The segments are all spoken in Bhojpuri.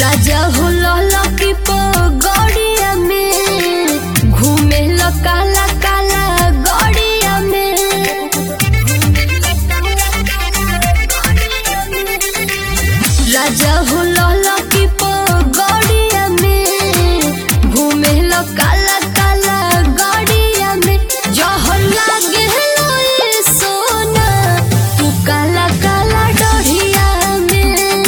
राजा हो लकी पगड़िया में घूमे लो काला काला गड़िया में। राजा हो लकी पगड़िया में घूमे लो काला काला गड़िया में। जहर लागे लो सोना तू काला काला डढ़िया में।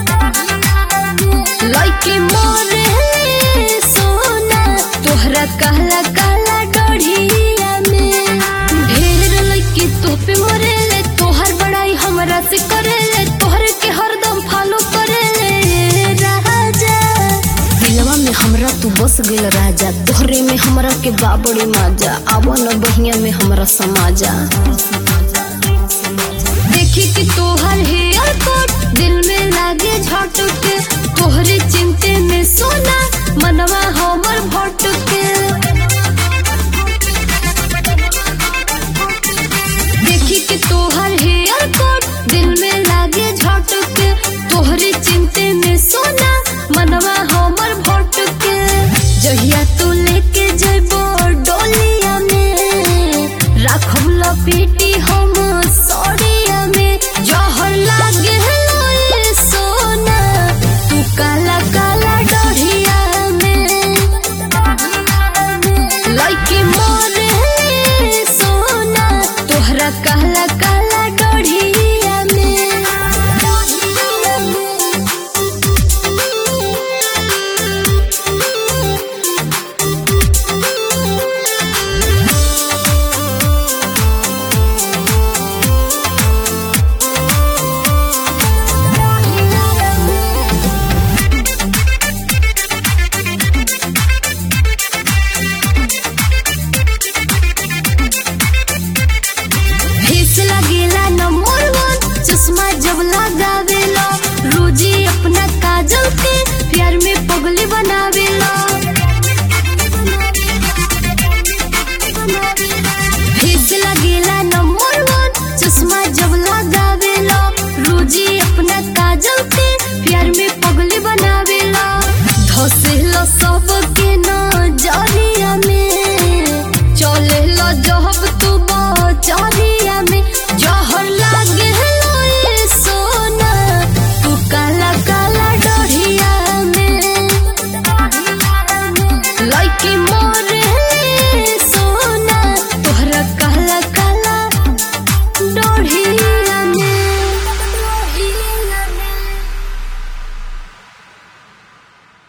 लइके मोरे सोना तोहरा काला काला डढ़िया में। ढेर लइके तो पे मोरे ले तोहर बड़ाई हमरा से करे ले तोहरे के हरदम फॉलो करे ले राजा। दिलवा में हमरा तू बस गेल राजा तोहरे में हमरा के बाबड़ी माजा। आवा न बहिया में हमरा समाजा। देखी कि तोहर हेयर कट दिल में लागे झटके तोहरे चिंते में सोना मनवा हमर भटके। देखी कि तोहर हेयर कट दिल में लागे झटके तोहरे चिंते में सोना मनवा हमर भटके। जहिया तू लेके जइबो डोलिया में राखब लपेटी हम सड़िया में। जहर लागे लो सोना तू काला काला डढ़िया में। लइके मोरे सोना तोहरा काला काला डढ़िया में। फेस लगेला नंबर वन चश्मा जब लगावेला रोजी अपना काजल के प्यार में पगली बनावेला। फेस लगेला नंबर वन चश्मा जब लगावेला रोजी अपना काजल के प्यार में पगली बनावेला। धसेला सबके नजरिया में चलेला जब तू बचारी